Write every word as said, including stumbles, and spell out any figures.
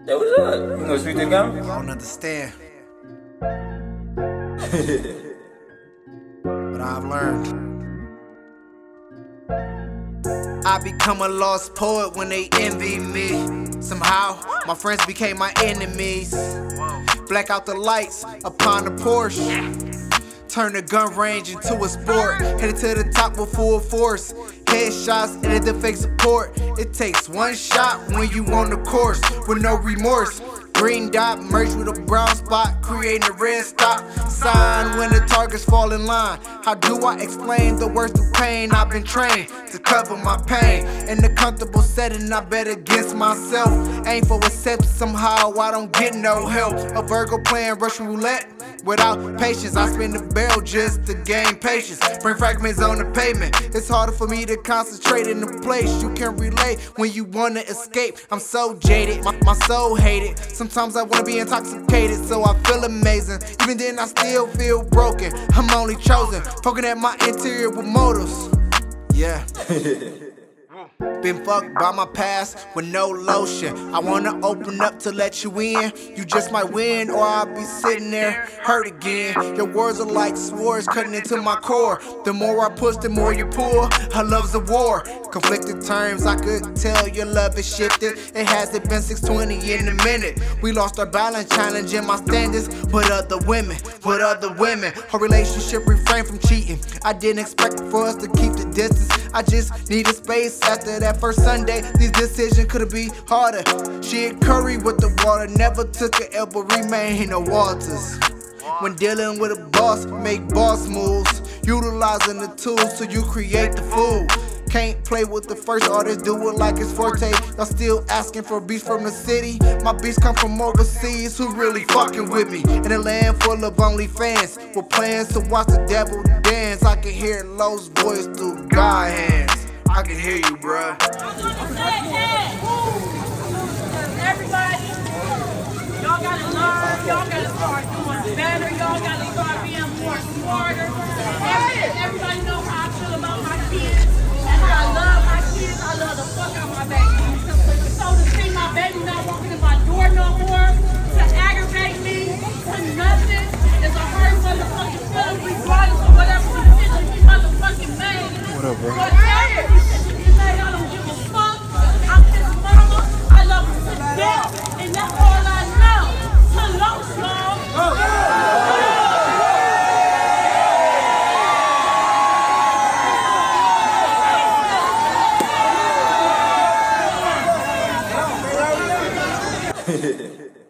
That was up. You gonna speak to the camera? I don't understand. But I've learned. I become a lost poet when they envy me. Somehow, my friends became my enemies. Black out the lights upon the Porsche. Turn the gun range into a sport. Headed to the top with full force. Headshots and the fake support. It takes one shot when you on the course with no remorse. Green dot merged with a brown spot, creating a red stop sign when the targets fall in line. How do I explain the worst of pain? I've been trained to cover my pain. In the comfortable setting, I bet against myself. Aim for acceptance, somehow I don't get no help. A Virgo playing Russian roulette without patience. I spin the barrel just to gain patience. Bring fragments on the pavement. It's harder for me to concentrate in the place you can relate when you wanna escape. I'm so jaded, my, my soul hated. Sometimes I wanna be intoxicated, so I feel amazing. Even then I still feel broken. I'm only chosen, poking at my interior with motives. Yeah. Been fucked by my past with no lotion. I wanna open up to let you in. You just might win, or I'll be sitting there hurt again. Your words are like swords cutting into my core. The more I push, the more you pull. Our love's a war. Conflicted terms, I could tell your love is shifted. It hasn't been six twenty in a minute. We lost our balance, challenging my standards. But other women, but other women. Our relationship refrained from cheating. I didn't expect for us to keep the distance. I just needed space after that first Sunday. These decisions could've been harder. She had curry with the water, never took an L but remained no Walters. When dealing with a boss, make boss moves. Utilizing the tools so you create the food. Can't play with the first artist, do it like it's forte. Y'all still asking for beats from the city. My beats come from overseas, who really fucking with me? In a land full of only fans, with plans to watch the devil dance. I can hear Lowe's voice through God's hands. I can hear you, bruh. Everybody, y'all gotta learn, y'all gotta start doing better, y'all gotta start being more smarter. Everybody know how I feel about my kids. I love my kids, I love the fuck out my baby. So to see my baby not walking in my door no more, to aggravate me, to nothing, is a hurt motherfucking feeling regardless of whatever decision we motherfucking made. What up, bro? Whatever decision we made, I don't give a fuck. I'm his mama, I love him to death, and that's all I know. Hello, y'all. Hehehe